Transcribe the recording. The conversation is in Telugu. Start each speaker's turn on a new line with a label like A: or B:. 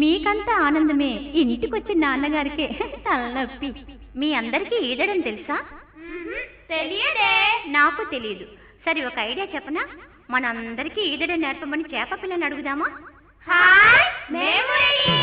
A: మీకంతా ఆనందమే, ఇంటికొచ్చిన నాన్నగారికే తలనొప్పి. మీ అందరికీ ఈదడం తెలుసా?
B: తెలియదే.
A: నాకు తెలియదు. సరే, ఒక ఐడియా చెప్పనా? మనందరికీ ఈదడం నేర్పమని చేప పిల్లని అడుగుదామా?
B: హాయ్, మేము రెడీ.